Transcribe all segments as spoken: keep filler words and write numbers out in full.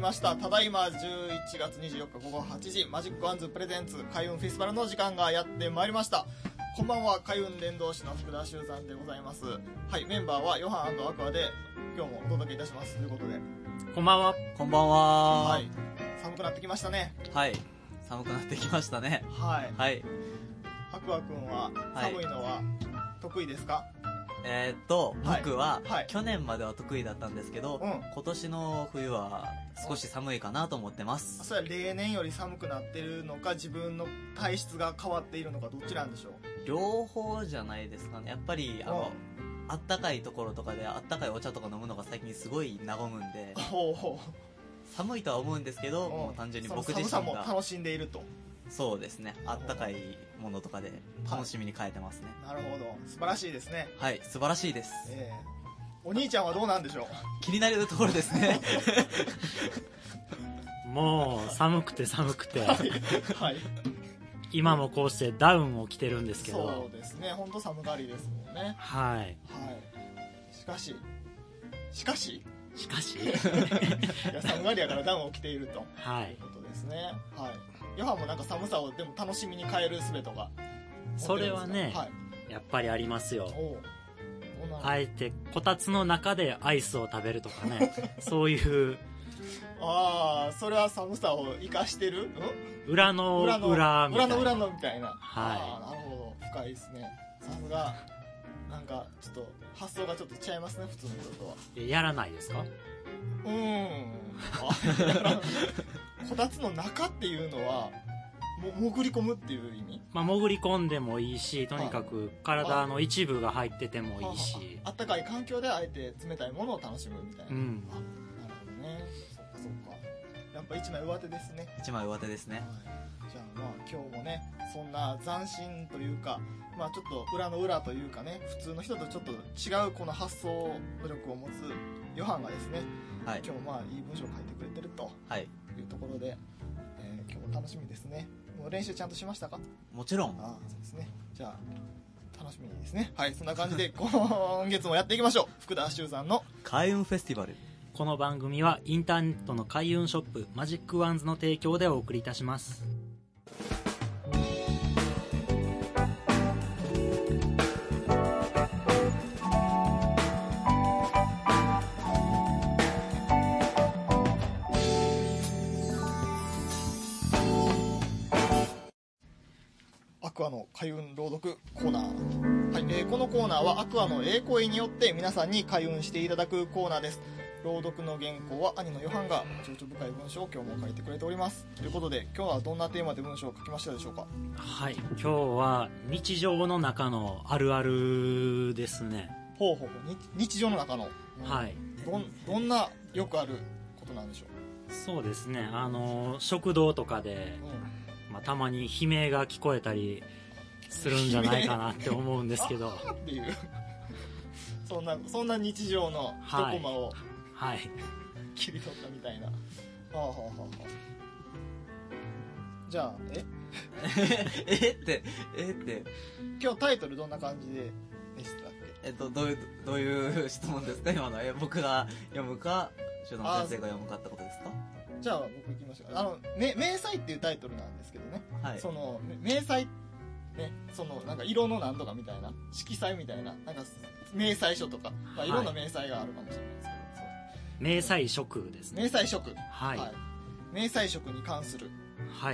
ました。ただいまじゅういちがつにじゅうよっかごごはちじ、マジックワンズプレゼンツ開運フェスティバルの時間がやってまいりました。こんばんは、開運伝道師の福田修山でございます。はい、メンバーはヨハン&アクアで今日もお届けいたしますということで。 こんばんは。 こんばんは。 はい、寒くなってきましたね。 はい、寒くなってきましたね。 はい。 はい。 アクアくんは寒いのは得意ですか？はい、 えー、っと、僕は、 はい、 去年までは得意だったんですけど、うん、今年の冬は少し寒いかなと思ってます。 それは例年より寒くなってるのか、自分の体質が変わっているのか、どっちなんでしょう？ 両方じゃないですかね。やっぱりあの、あったかいところとかであったかいお茶とか飲むのが最近すごい和むんで、 ほうほう、 寒いとは思うんですけど、もう単純に僕自身が寒さも楽しんでいると。 そうですね、あったかいものとかで楽しみに変えてますね。 なるほど、素晴らしいですね。 はい、素晴らしいです。 えー、お兄ちゃんはどうなんでしょう？ 気になるところですね。 もう寒くて寒くて、はい、 はい、 今もこうしてダウンを着てるんですけど。 そうですね、本当寒がりですもんね。 はい、はい、 しかししかししかしいや、寒がりやからダウンを着ていると、 はい、 いうことですね。はい。ヨハンもなんか寒さをでも楽しみに変える術とか。 それはね、はい、やっぱりありますよ。あえてこたつの中でアイスを食べるとかね。そういうああ、それは寒さを生かしてる、 うん、裏の裏みたいな、 裏の裏のみたいな。 はい、 あ、なるほど、深いですね。さすが、なんかちょっと発想がちょっと違いますね、普通の人とは。 やらないですか？ うーん、こたつの中っていうのはも潜り込むっていう意味？ まあ、潜り込んでもいいし、とにかく体の一部が入っててもいいし、 あったかい環境であえて冷たいものを楽しむみたいな、うん、あ、なるほどね。そっかそっか、やっぱ一枚上手ですね。 一枚上手ですね。はい、 じゃあまあ今日もね、そんな斬新というか、まあちょっと裏の裏というかね、普通の人とちょっと違うこの発想力を持つヨハンがですね、はい、今日もまあいい文章を書いてくれてるというところで、はい、えー、今日も楽しみですね。もう練習ちゃんとしましたか？ もちろん。 ああ、そうですね。じゃあ楽しみにですね。はい、そんな感じで今月もやっていきましょう。福田修さんの開運フェスティバル。 この番組はインターネットの開運ショップマジックワンズの提供でお送りいたします。 アクアの開運朗読コーナー。はい、えー、このコーナーはアクアのええ声によって皆さんに開運していただくコーナーです。朗読の原稿は兄のヨハンが情緒深い文章を今日も書いてくれております。ということで今日はどんなテーマで文章を書きましたでしょうか？ はい、今日は日常の中のあるあるですね。 ほうほうほう、日常の中の、 うん、はい、 どん、どんなよくあることなんでしょう？ そうですね、あの食堂とかで、うん、まあ、たまに悲鳴が聞こえたりするんじゃないかなって思うんですけどっていうそんなそんな日常の一コマを、 はい、 切り取ったみたいな。はあはあはあ。じゃあええってえって今日タイトルどんな感じででしたっけ？ えっとどういうどういう質問ですか今の？え僕が読むか修道先生が読むかってことですか？ じゃあ僕行きましょう。あの明細っていうタイトルなんですけどね、はい、その明細ね、そのなんか色のなんとかみたいな色彩みたいな、なんか明細書とか、まあ、いろんな明細があるかもしれないですけど、はい、 明細色ですね。 明細色、 はい、はい、 明細色に関する、 はい、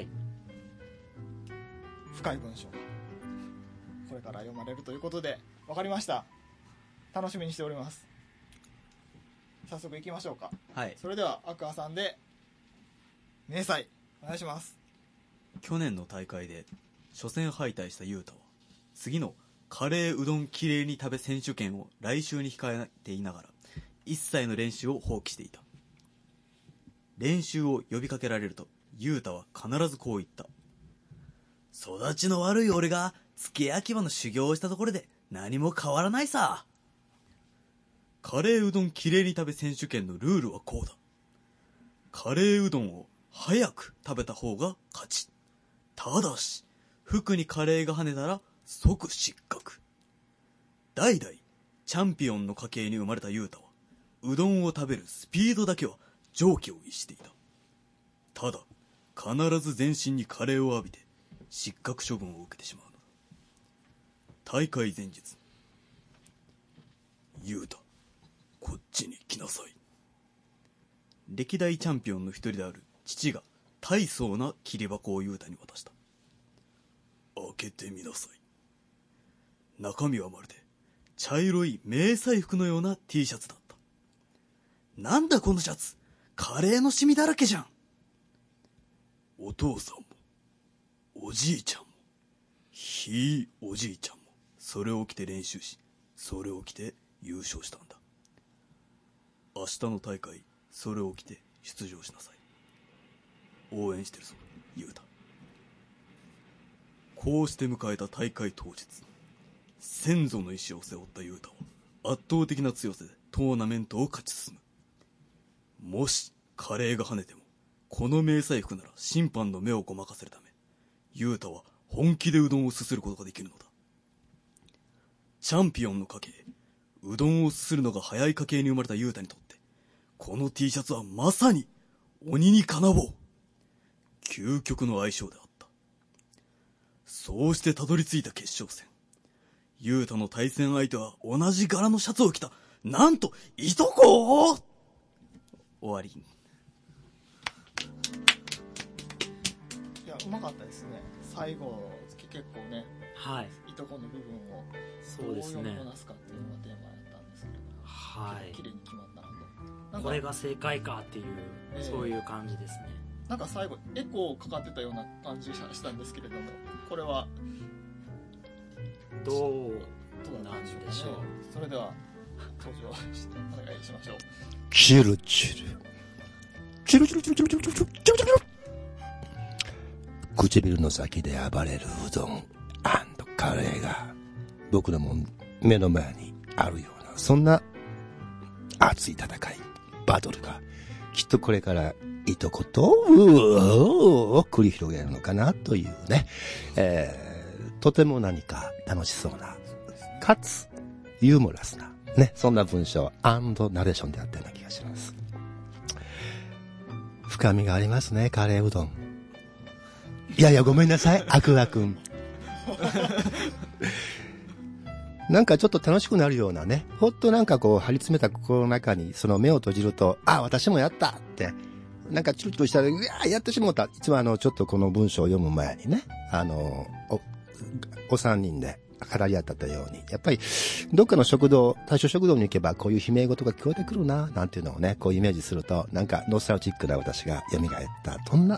深い文章がこれから読まれるということで、分かりました。楽しみにしております。早速行きましょうか。 はい、 それではアクアさんで明細お願いします。 去年の大会で初戦敗退した雄太は次のカレーうどんきれいに食べ選手権を来週に控えていながら一切の練習を放棄していた。練習を呼びかけられると雄太は必ずこう言った。育ちの悪い俺が付け焼き場の修行をしたところで何も変わらないさ。カレーうどんきれいに食べ選手権のルールはこうだ。カレーうどんを早く食べた方が勝ち。ただし服にカレーが跳ねたら即失格。代々チャンピオンの家系に生まれた雄太はうどんを食べるスピードだけは常軌を逸していた。 ただ必ず全身にカレーを浴びて失格処分を受けてしまうのだ。大会前日、ユウタ、こっちに来なさい。歴代チャンピオンの一人である父が大層な切り箱をユウタに渡した。開けてみなさい。中身はまるで茶色い迷彩服のような T シャツだった。なんだこのシャツ、カレーのシミだらけじゃん。お父さんもおじいちゃんもひいおじいちゃんもそれを着て練習し、それを着て優勝したんだ。明日の大会、それを着て出場しなさい。応援してるぞ、ユウタ。こうして迎えた大会当日、先祖の意志を背負ったユウタは圧倒的な強さでトーナメントを勝ち進む。もしカレーが跳ねても、この迷彩服なら審判の目をごまかせるため、ユウタは本気でうどんをすすることができるのだ。チャンピオンの家系、うどんをすするのが早い家系に生まれたユウタにとって、この T シャツはまさに鬼にかなぼう。究極の相性であった。そうしてたどり着いた決勝戦。ユウタの対戦相手は同じ柄のシャツを着た、なんといとこ。終わり。 いや、うまかったですね。最後結構ね、 はい、 いとこの部分をそうですね、 どうこなすかっていうのがテーマだったんですけれども、 はい、 綺麗に決まったなと。なんかこれが正解かっていう、えー、そういう感じですね。 なんか最後エコーかかってたような感じしたんですけれども、これはどうなんでしょう。 それでは登場してお願いしましょう。 チルチルチルチルチルチルチルチルチルチルチルチル、唇の先で暴れるうどん&カレーが僕のも目の前にあるような、そんな熱い戦い、バトルがきっとこれからいとことを繰り広げるのかなというね、えー、とても何か楽しそうなかつユーモラスなね、そんな文章&ナレーションであったような気がします。深みがありますね、カレーうどん。いやいや、ごめんなさい、アクアくん。なんかちょっと楽しくなるようなね、ほっとなんかこう張り詰めた心の中にその目を閉じると、あ、私もやったって、なんかチルチルしたら、うわーやってしもうた。いつもあの、ちょっとこの文章を読む前にね、あの、お、お三人で語り合ったように、やっぱりどっかの食堂、大正食堂に行けばこういう悲鳴事が聞こえてくるな、なんていうのをね、こうイメージすると、なんかノスタルジックな私が蘇った、そんな、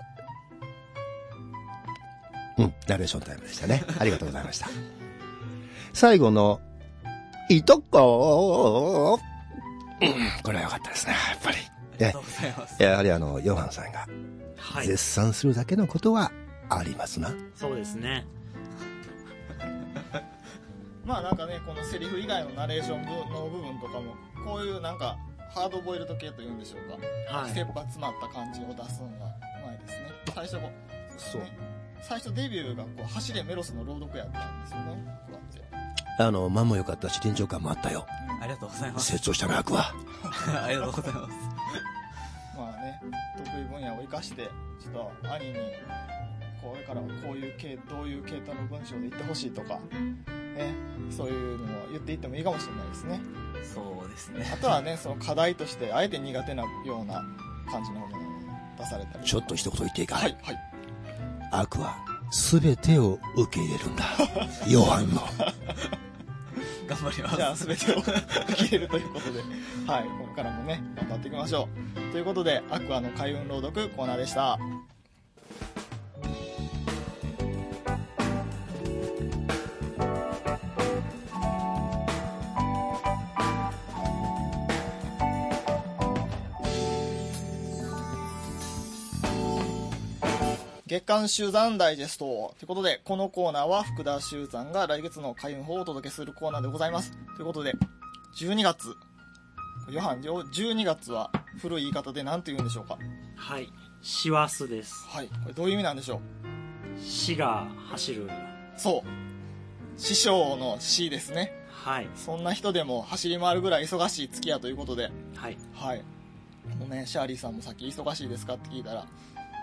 うん、ナレーションタイムでしたね。ありがとうございました。最後の、いとこ、うん、これは良かったですね、やっぱり。 ありがとうございます。 やはりあの、ヨハンさんが、絶賛するだけのことはありますな。はい、 そうですね。 まあなんかね、このセリフ以外のナレーションの部分とかも、こういうなんか、ハードボイルド系というんでしょうか。はい。切羽詰まった感じを出すのがうまいですね。最初こう、そう。最初デビューがこう、走れメロスの朗読やったんですよね。こうやって。 あの、間も良かったし、臨場感もあったよ。 ありがとうございます。 成長したな、アクは。 ありがとうございます。 まあね、得意分野を生かして、ちょっと兄に、これからはこういう系、どういう系統の文章で言ってほしいとか、ね、そういうのを言っていってもいいかもしれないですね。 そうですね。 あとはね、その課題として、あえて苦手なような感じのものを出されたり。 ちょっと一言言っていいか。 はい、はい。 アクは、すべてを受け入れるんだ。ヨハンの。 頑張ります。 じゃあ、すべてを受け入れるということで、はい、これからもね、頑張っていきましょう。ということで、アクアの開運朗読コーナーでした。月刊集山ダイジェストということで、このコーナーは福田集山が来月の開運法をお届けするコーナーでございます。ということで、じゅうにがつ、ヨハン、じゅうにがつは古い言い方で何て言うんでしょうか？ はい、師走です。 はい、これどういう意味なんでしょう？師が走る。 そう。師匠の師ですね。 はい。 そんな人でも走り回るぐらい忙しい月やということで。 はい。 はい。もうね、シャーリーさんもさっき忙しいですかって聞いたら、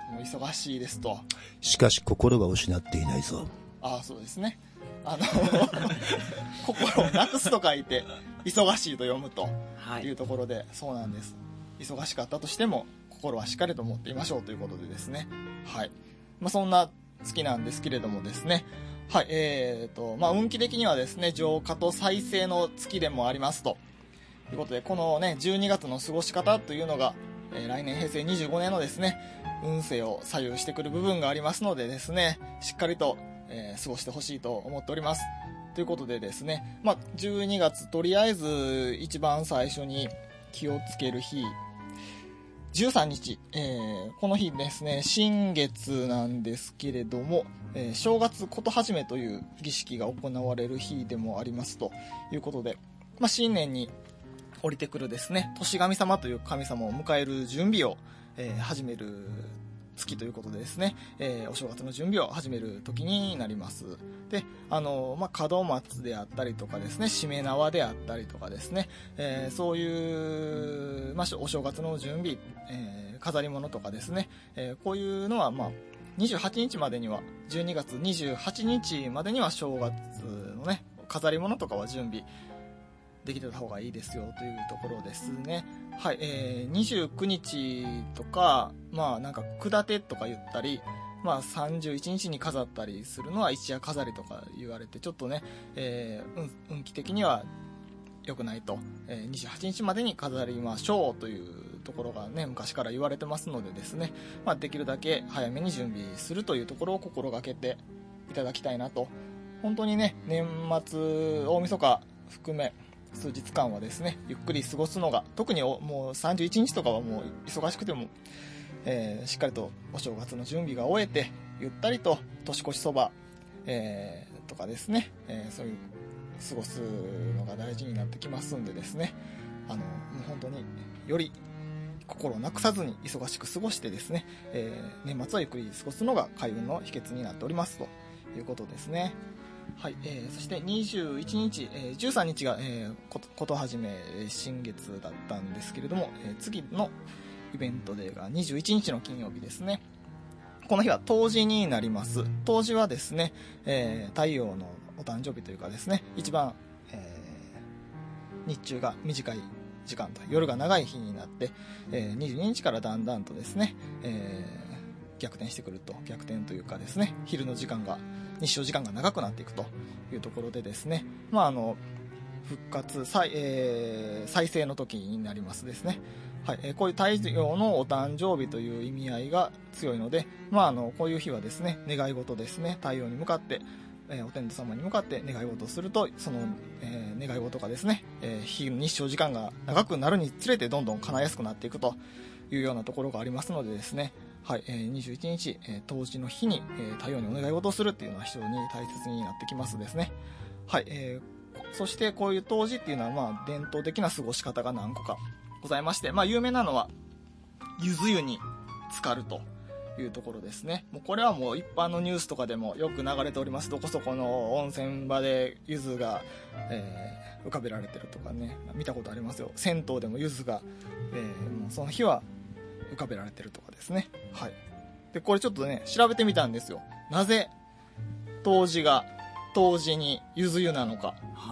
もう忙しいですと。 しかし心は失っていないぞ。 ああ、そうですね。あの心をなくすと書いて忙しいと読むというところで、はい、そうなんです。忙しかったとしても心はしっかりと持っていましょうということでですね。はい。まあ、そんな月なんですけれどもですね。はい。えーと、まあ、運気的にはですね、浄化と再生の月でもありますということで、このね、じゅうにがつの過ごし方というのが、えー、来年平成にじゅうごねんのですね、運勢を左右してくる部分がありますのでですね、しっかりと、えー、過ごしてほしいと思っております。ということでですね、まあ、じゅうにがつとりあえず一番最初に気をつける日、じゅうさんにち、えー、この日ですね、新月なんですけれども、えー、正月こと始めという儀式が行われる日でもありますということで、まあ、新年に降りてくるですね、年神様という神様を迎える準備を、えー、始める月ということでですね、えー、お正月の準備を始める時になります。で、あの、まあ、門松であったりとかですね、しめ縄であったりとかですね、えー、そういう、まあ、お正月の準備、えー、飾り物とかですね、えー、こういうのは、まあ、にじゅうはちにちまでには、じゅうにがつにじゅうはちにちまでには正月のね、飾り物とかは準備できてた方がいいですよというところですね。はい、えー、にじゅうくにちとか、まあなんか下手とか言ったり、まあさんじゅういちにちに飾ったりするのは一夜飾りとか言われて、ちょっとね、えー、運, 運気的には良くないと、えー、にじゅうはちにちまでに飾りましょうというところがね、昔から言われてますのでですね、まあできるだけ早めに準備するというところを心がけていただきたいなと。本当にね、年末、大晦日含め、数日間はですね、ゆっくり過ごすのが、特にもうさんじゅういちにちとかはもう忙しくても、えー、しっかりとお正月の準備が終えて、ゆったりと年越しそば、えー、とかですね、えー、そういう過ごすのが大事になってきますんでですね、あの、もう本当により心をなくさずに忙しく過ごしてですね、えー、年末はゆっくり過ごすのが開運の秘訣になっておりますということですね。はい、えー、そしてにじゅういちにち、えー、じゅうさんにちが、えー、こと、ことはじめ新月だったんですけれども、えー、次のイベントデーがにじゅういちにちの金曜日ですね。この日は冬至になります。冬至はですね、えー、太陽のお誕生日というかですね、一番、えー、日中が短い時間と夜が長い日になって、えー、にじゅうににちからだんだんとですね、えー、逆転してくると、逆転というかですね、昼の時間が日照時間が長くなっていくというところでですね、まああの復活再、えー、再生の時になりますですね。はい、えー、こういう太陽のお誕生日という意味合いが強いので、まああのこういう日はですね、願い事ですね、太陽に向かって、えー、お天道様に向かって願い事をすると、その、えー、願い事がですね、えー、日日照時間が長くなるにつれてどんどん叶いやすくなっていくというようなところがありますのでですね。はい、えー、にじゅういちにち、えー、冬至の日に、えー、太陽にお願い事をするっていうのは非常に大切になってきますですね。はい、えー、そしてこういう冬至っていうのはまあ伝統的な過ごし方が何個かございまして、まあ有名なのは柚子湯に浸かるというところですね。もうこれはもう一般のニュースとかでもよく流れております。どこそこの温泉場で柚子が、えー、浮かべられてるとかね、見たことありますよ。銭湯でも柚子が、えー、もうその日は浮かべられてるとかですね。はい。で、これちょっとね、調べてみたんですよ。なぜ、冬至が、冬至に柚子湯なのか。はい。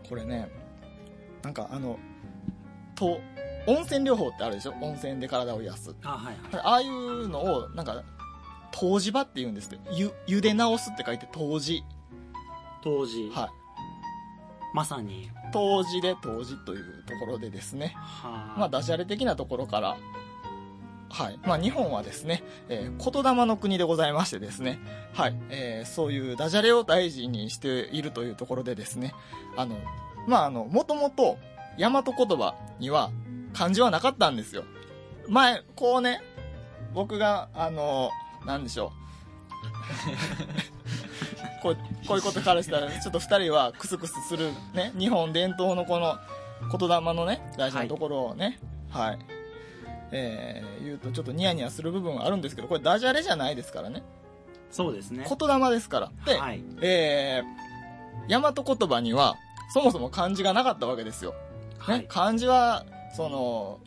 これね、なんかあの、と、温泉療法ってあるでしょ？温泉で体を癒す。あ、はいはい。ああいうのを、なんか、湯治場って言うんですって。湯、湯で治すって書いて湯治。 湯治。 はい。 まさに。 冬至で冬至というところでですね。はあ。まあ、ダジャレ的なところから、はい。まあ、日本はですね、えー、言霊の国でございましてですね、はい。えー、そういうダジャレを大事にしているというところでですね、あの、まあ、あの、もともと、大和言葉には漢字はなかったんですよ。前、こうね、僕が、あの、なんでしょう。こう、こういうことからしたら、ちょっと二人はクスクスするね、日本伝統のこの言霊のね、大事なところをね、はい、はいえー、言うとちょっとニヤニヤする部分はあるんですけど、これダジャレじゃないですからね。 そうですね。 言霊ですから。で、はい、えー、大和言葉にはそもそも漢字がなかったわけですよ。ね、はい、漢字はその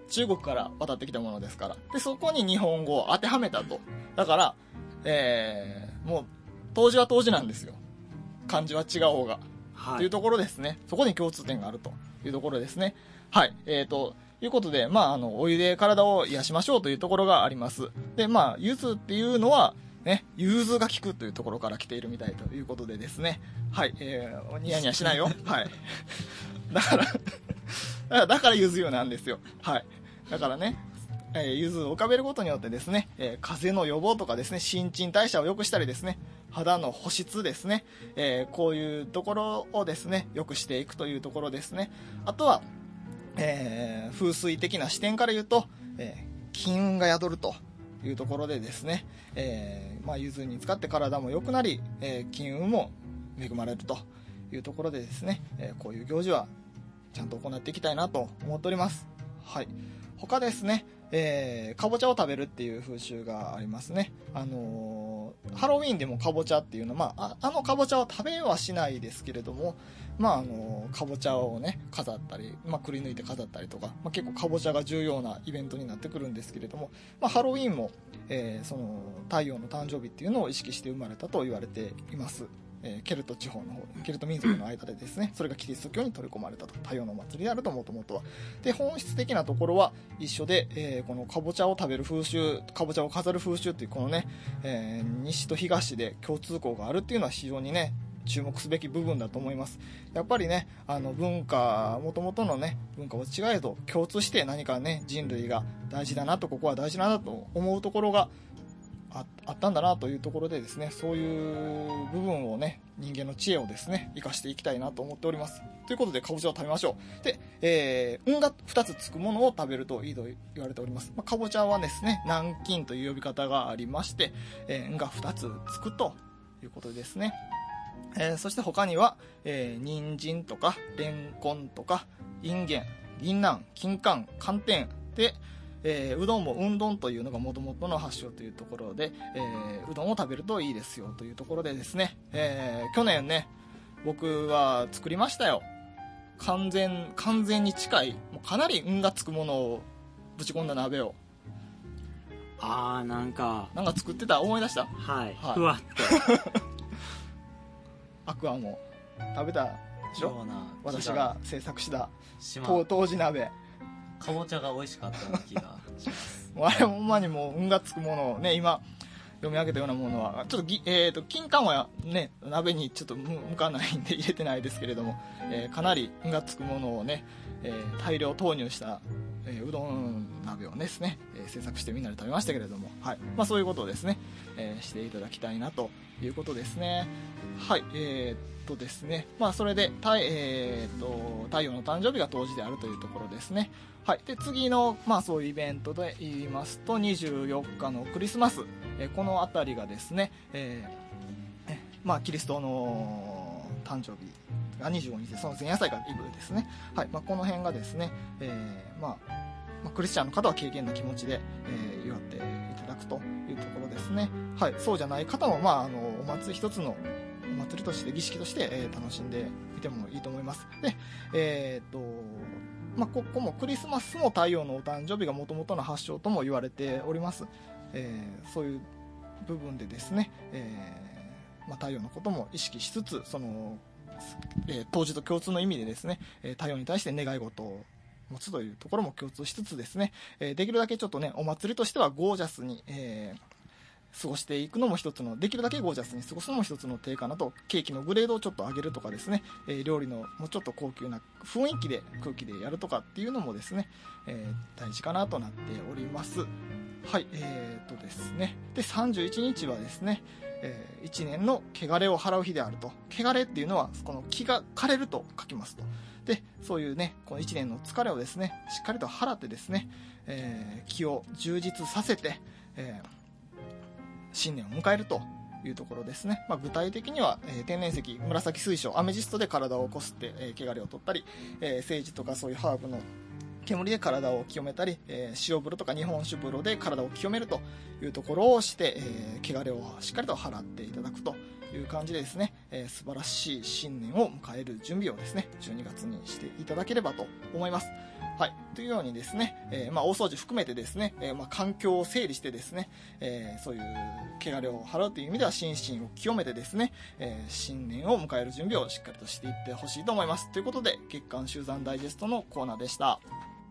中国から渡ってきたものですから。で、そこに日本語を当てはめたと。だから、えー、もう、当時は当時なんですよ。漢字は違おうが。はい。というところですね。そこに共通点があるというところですね。はい。えーと、いうことで、まあ、あの、お湯で体を癒しましょうというところがあります。で、まあ、柚子っていうのは、ね、融通が効くというところから来ているみたいということでですね。はい。えー、ニヤニヤしないよ。はい。だから、だから、だから柚子湯なんですよ。はい。だからね、えー、柚子を浮かべることによってですね、えー、風邪の予防とかですね、新陳代謝を良くしたりですね、肌の保湿ですね、えー、こういうところをですね、良くしていくというところですね。あとは、えー、風水的な視点から言うと、えー、金運が宿るというところでですね、えー、まあ、柚子に使って体も良くなり、えー、金運も恵まれるというところでですね、えー、こういう行事はちゃんと行っていきたいなと思っております。はい。他ですね、えー、かぼちゃを食べるっていう風習がありますね。あのー、ハロウィーンでもかぼちゃっていうのは、まあ、あ、あのかぼちゃを食べはしないですけれども、まあ、あのー、かぼちゃをね、飾ったり、まあ、くり抜いて飾ったりとか、まあ、結構かぼちゃが重要なイベントになってくるんですけれども、まあ、ハロウィーンも、えー、その、太陽の誕生日っていうのを意識して生まれたと言われています。えー、ケルト地方の方、ケルト民族の間でですね、それがキリスト教に取り込まれたと。太陽の祭りであると、もともとは。で、本質的なところは一緒で、えー、このかぼちゃを食べる風習、かぼちゃを飾る風習っていうこのね、えー、西と東で共通項があるっていうのは非常にね、注目すべき部分だと思います。やっぱりね、あの文化、もともとのね、文化を違えと共通して何かね、人類が大事だなと、ここは大事なんだと思うところが、あ, あったんだなというところでですね、そういう部分をね、人間の知恵をですね、生かしていきたいなと思っております。ということで、かぼちゃを食べましょう。で、えー、運がふたつつくものを食べるといいと言われております。まあ、かぼちゃはですね、南京という呼び方がありまして、えー、運がふたつつくということですね。えー、そして他には、えー、人参とか、レンコンとか、インゲン、銀杏、金柑、寒天で、えー、うどんもうんどんというのがもともとの発祥というところで、えー、うどんを食べるといいですよというところでですね、えー、去年ね、僕は作りましたよ。完全、完全に近い、もうかなり運がつくものをぶち込んだ鍋を。 あー、なんか。 なんか作ってた、思い出した。 はい。はい、ふわっと。 アクアも食べたでしょ。私が制作した当時鍋。 かぼちゃが美味しかったような気がします。 あれほんまにもう運がつくものをね、今読み上げたようなものはちょっとぎ、えー、と金柑はね鍋にちょっと向かないんで入れてないですけれども、えー、かなり運がつくものをね、えー、大量投入した、えー、うどん鍋をですね、えー、制作してみんなで食べましたけれども、はい、まあ、そういうことをですね、えー、していただきたいなということですね。はい、えー、っとですね、まあそれで太、えー、っと太陽の誕生日が冬至であるというところですね。はい、で次の、まあ、そういうイベントで言いますとにじゅうよっかのクリスマス、えー、この辺りがですね、えーえまあ、キリストの誕生日がにじゅうごにちでその前夜祭がイブですね、はい、まあ、この辺がですね、えーまあまあ、クリスチャンの方は敬虔な気持ちで、えー、祝っていただくというところですね、はい、そうじゃない方も、まあ、あのお祭り一つのお祭りとして儀式として、えー、楽しんでみてもいいと思います。で、えー、っとまあ、ここもクリスマスも太陽のお誕生日がもともとの発祥とも言われております、えー、そういう部分でですね、えーまあ、太陽のことも意識しつつその、えー、当時と共通の意味でですね、えー、太陽に対して願い事を持つというところも共通しつつですね、えー、できるだけちょっとねお祭りとしてはゴージャスに、えー過ごしていくのも一つの、できるだけゴージャスに過ごすのも一つの手かなと。ケーキのグレードをちょっと上げるとかですね、えー、料理のもうちょっと高級な雰囲気で空気でやるとかっていうのもですね、えー、大事かなとなっております。はい、えーとですねでさんじゅういちにちはですね、えー、いちねんの汚れを払う日であると。汚れっていうのはこの気が枯れると書きますと。でそういうねこのいちねんの疲れをですねしっかりと払ってですね、えー、気を充実させて、えー新年を迎えるというところですね。まあ、具体的には、えー、天然石、紫水晶、アメジストで体をこすって、えー、汚れを取ったり、えー、セージとかそういうハーブの煙で体を清めたり、えー、塩風呂とか日本酒風呂で体を清めるというところをして、えー、汚れをしっかりと払っていただくという感じでですね、 えー、素晴らしい新年を迎える準備をですね、じゅうにがつにしていただければと思います。はい。というようにですね、えー、まあ、大掃除含めてですね、えー、まあ、環境を整理してですね、えー、そういう汚れを払うという意味では心身を清めてですね、えー、新年を迎える準備をしっかりとしていってほしいと思います。ということで、月刊集団ダイジェストのコーナーでした。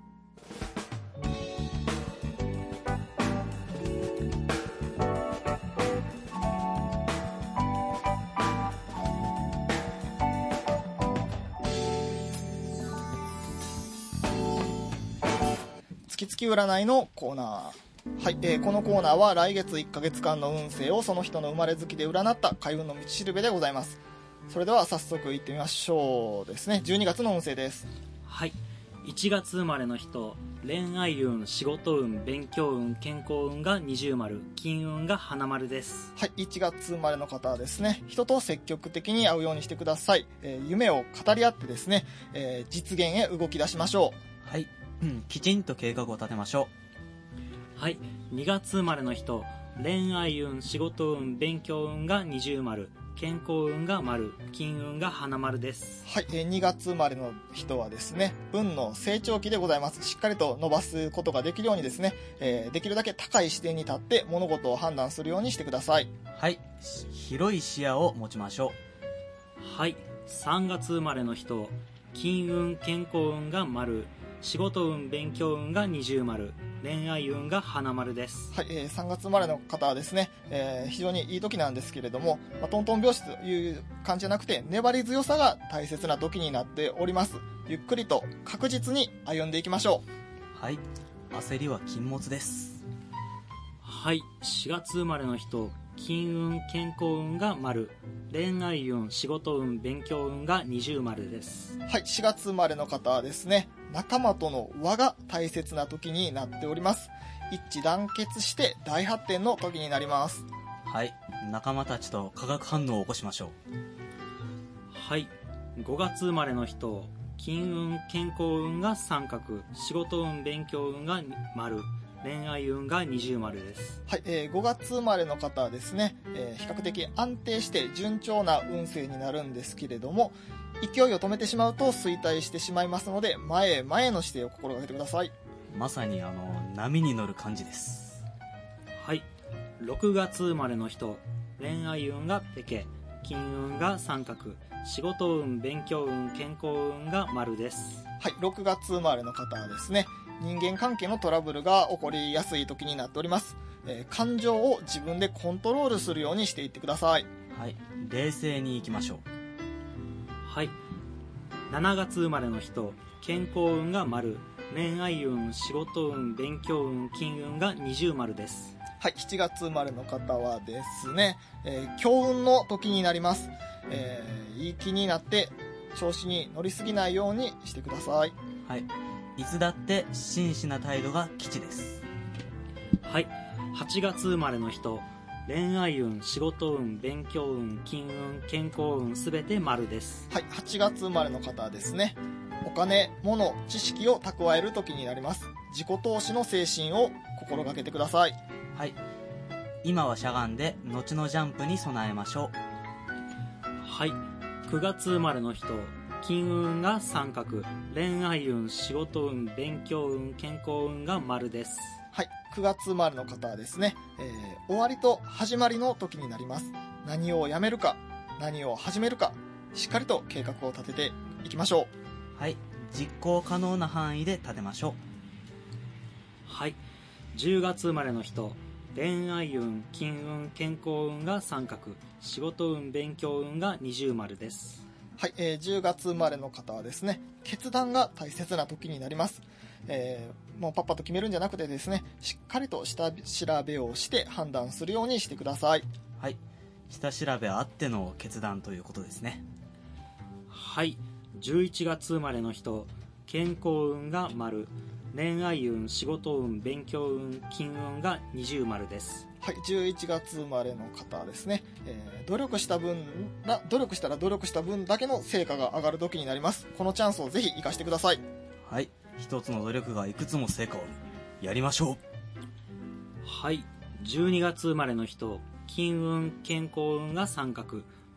月々占いのコーナー。はい、えー、このコーナーは来月いっかげつかんの運勢をその人の生まれ月で占った開運の道しるべでございます。それでは早速いってみましょうですね。じゅうにがつの運勢です。 はい、いちがつ生まれの人、恋愛運、仕事運、勉強運、健康運が二重丸、金運が花丸です。 はい、いちがつ生まれの方はですね、人と積極的に会うようにしてください。えー、夢を語り合ってですね、えー、実現へ動き出しましょう。はい、うん、きちんと計画を立てましょう。はい、にがつ生まれの人、恋愛運、仕事運、勉強運が二重丸、健康運が丸、金運が花丸です。 はい、えー、にがつ生まれの人はですね、運の成長期でございます。しっかりと伸ばすことができるようにですね、えー、できるだけ高い視点に立って物事を判断するようにしてください。 はい、広い視野を持ちましょう。はい、さんがつ生まれの人、金運、健康運が丸、仕事運、勉強運が二重丸、恋愛運が花丸です。 はい、えー、さんがつ生まれの方はですね、えー、非常にいい時なんですけれども、まあ、トントン拍子という感じじゃなくて、粘り強さが大切な時になっております。ゆっくりと確実に歩んでいきましょう。はい、焦りは禁物です。 はい、しがつ生まれの人、金運、健康運が丸、恋愛運、仕事運、勉強運が二重丸です。 はい、しがつ生まれの方はですね、仲間との輪が大切な時になっております。一致団結して大発展の時になります。 はい、仲間たちと化学反応を起こしましょう。 はい、ごがつ生まれの人、金運、健康運が三角、仕事運、勉強運が丸、恋愛運が二重丸です。 はい、えー、ごがつ生まれの方はですね、えー、比較的安定して順調な運勢になるんですけれども、勢いを止めてしまうと衰退してしまいますので、前へ前への姿勢を心がけてください。 まさにあの波に乗る感じです。 はい、ろくがつ生まれの人、恋愛運がペケ、金運が三角、仕事運、勉強運、健康運が丸です。 はい、ろくがつ生まれの方はですね、人間関係のトラブルが起こりやすい時になっております。えー、感情を自分でコントロールするようにしていってください。 はい、冷静にいきましょう。 はい、しちがつ生まれの人、健康運が丸、恋愛運、仕事運、勉強運、金運が二重丸です。 はい、しちがつ生まれの方はですね、えー、強運の時になります。えー、いい気になって調子に乗りすぎないようにしてください。 はい、いつだって真摯な態度が吉です。 はい、はちがつ生まれの人、恋愛運、仕事運、勉強運、金運、健康運すべて丸です。 はい、はちがつ生まれの方はですね、お金、物、知識を蓄える時になります。自己投資の精神を心がけてください。 はい、今はしゃがんで後のジャンプに備えましょう。 はい、くがつ生まれの人、金運が三角、恋愛運、仕事運、勉強運、健康運が丸です。 はい、くがつ生まれの方はですね、えー、終わりと始まりの時になります。何をやめるか、何を始めるか、しっかりと計画を立てていきましょう。はい、実行可能な範囲で立てましょう。 はい、じゅうがつ生まれの人、恋愛運、金運、健康運が三角、仕事運、勉強運が二重丸です。 はい、えー、じゅうがつ生まれの方はですね、決断が大切な時になります。えー、もうパッパと決めるんじゃなくてですね、しっかりと下調べをして判断するようにしてください。 はい、下調べあっての決断ということですね。 はい、じゅういちがつ生まれの人、健康運が丸、恋愛運、仕事運、勉強運、金運が二重丸です。 はい、じゅういちがつ生まれの方はですね、えー、努力した分ら努力したら努力した分だけの成果が上がる時になります。このチャンスをぜひ生かしてください。 はい、一つの努力がいくつも成果をやりましょう。 はい、じゅうにがつ生まれの人、金運、健康運が三角、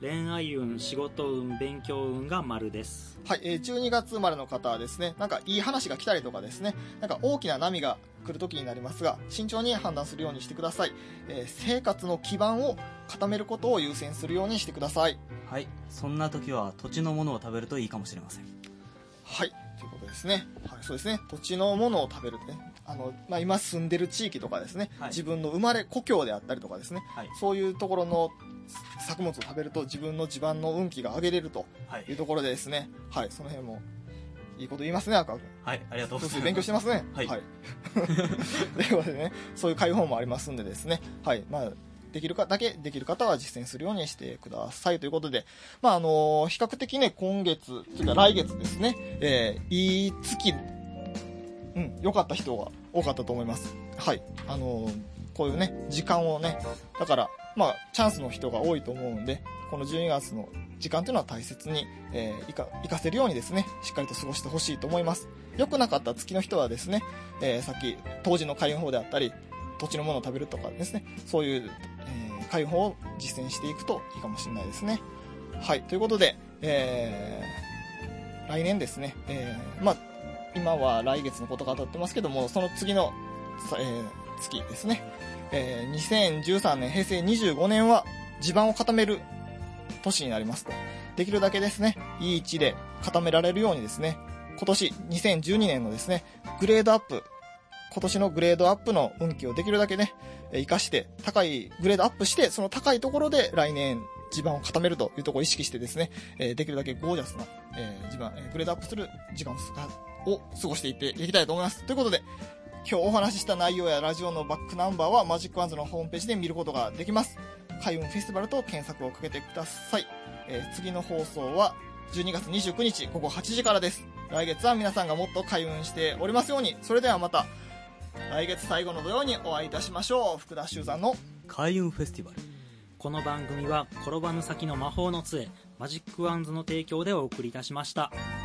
恋愛運、仕事運、勉強運が丸です。 はい、えー、じゅうにがつ生まれの方はですね、なんかいい話が来たりとかですね、なんか大きな波が来る時になりますが、慎重に判断するようにしてください。えー、生活の基盤を固めることを優先するようにしてください。 はい、そんな時は土地のものを食べるといいかもしれません。 はい、ということですね。はい、そうですね。土地のものを食べるってね、あの、まあ、今住んでる地域とかですね、はい、自分の生まれ故郷であったりとかですね、はい、そういうところの作物を食べると自分の地盤の運気が上げれるというところでですね、はい、はい、その辺もいいこと言いますね、赤君。 はい、ありがとうございます。 勉強してますね。はい。はい、ということでね、そういう開放もありますんでですね、はい、まあ、できるかだけできる方は実践するようにしてくださいということで、まああのー、比較的ね、今月というか来月ですね、えー、いい月、うん、良かった人が多かったと思います。はい、あのー、こういうね時間をね、だからまあチャンスの人が多いと思うんで、このじゅうにがつの時間というのは大切に、えー、生か、生かせるようにですね、しっかりと過ごしてほしいと思います。良くなかった月の人はですね、えー、さっき当時の開運法であったり、土地のものを食べるとかですね、そういう、えー、開放を実践していくといいかもしれないですね。はい、ということで、えー、来年ですね、えー、まあ今は来月のことが当たってますけども、その次の、えー、月ですね、えー、にせんじゅうさんねん、へいせいにじゅうごねんは地盤を固める年になりますと、できるだけですね、いい位置で固められるようにですね、今年にせんじゅうにねんのですね、グレードアップ、今年のグレードアップの運気をできるだけね、活かして、高いグレードアップして、その高いところで来年地盤を固めるというところを意識してですね、できるだけゴージャスな地盤、グレードアップする時間を過ごしていっていきたいと思います。ということで、今日お話しした内容やラジオのバックナンバーはマジックワンズのホームページで見ることができます。開運フェスティバルと検索をかけてください。えー、次の放送はじゅうにがつにじゅうくにちごごはちじからです。来月は皆さんがもっと開運しておりますように。それではまた来月最後の土曜にお会いいたしましょう。福田修山の開運フェスティバル。 この番組は転ばぬ先の魔法の杖マジックワンズの提供でお送りいたしました。